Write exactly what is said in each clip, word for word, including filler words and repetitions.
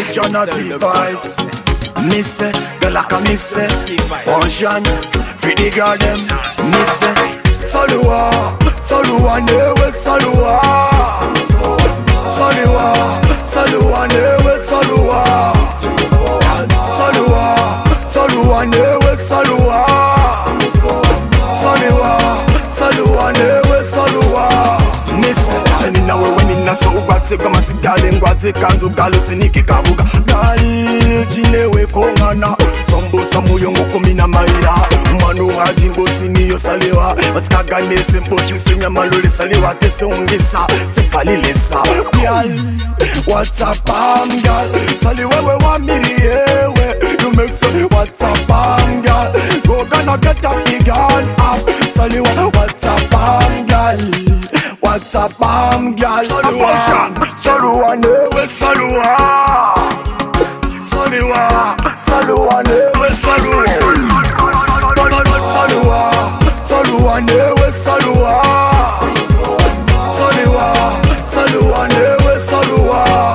Jonathan vibes. Miss it, girl like a miss it. Ocean, for the girl them. Miss it, Salua, Salua newe Salua. Salua, Salua newe Salua. Salua, Salua newe Salua. Salua, Salua newe Salua. Miss it, seni nawe weni na so ugwate kama sigale ngwate kanzo galo seniki kabuga. Gal jinewe kongana sombo samuyo ngoko mina maira. Manu haji ngoti niyo salewa batika gane sempoti senya malole salewa tese ongesa se palilesa. Gal what's up am gal salewa we wa miri ewe. You make so what's up am gal go gonna get a big gun up salewa what's up am gal. What's up, am gal? Salua, Salua newe Salua. Salua, Salua newe Salua. Salua, Salua newe Salua. Salua, Salua newe Salua.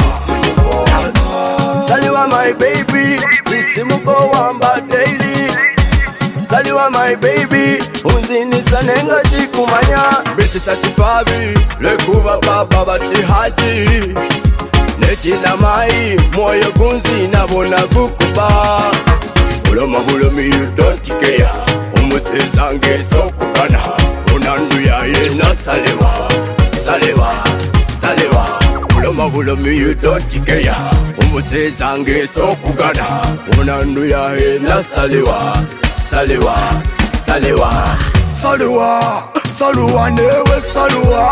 Salua my baby, sisimuko wamba daily. Salua my baby, unzini sanenga jikumanya. Biti sachifabi, lekuba baba bati haji. Nechina mai, moyo gunzi nabona kukuba. Uloma bulomi you don't care. Umuse zange sokukana. Unandu ya yena salewa. Salewa, salewa. Uloma bulomi you don't care. Umuse zange sokukana. Unandu ya yena salewa. Salua, Salua, Salua, Salua newe Salua.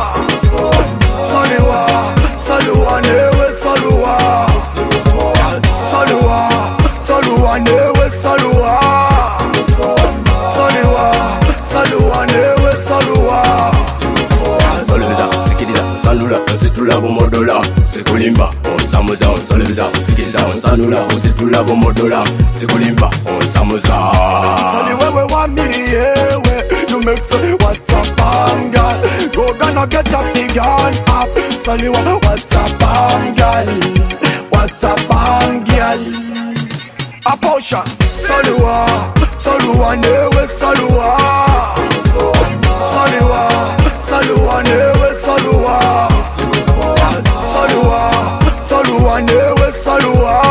Salua, Salua newe Salua. Salua, Salua newe Salua. Salua, Salua newe Salua. Solviza, sikiliza, sanula, onsitula bomodola. Sikulimba, onsamuza, solviza, sikiliza, onsanula, onsitula bomodola. Sikulimba, onsamuza. Sali wewe wa miri ewe. You make so what's up am gal. Go gonna get a big gun up. Sali wa what's up am gal. What's up am gal. A potion. Salua, Salua newe Salua. Salua, Salua newe Salua. Salua, Salua newe Salua.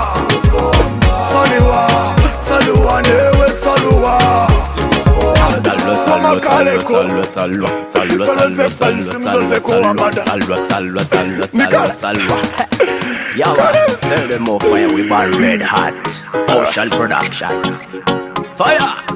Salua, Salua newe Salua. Salwa, salwa, salwa, salwa, salwa, salwa, salwa, salwa, salwa, salwa, salwa, salwa. Yawa, tell them more fire we burn red hot. Ocean production. Fire!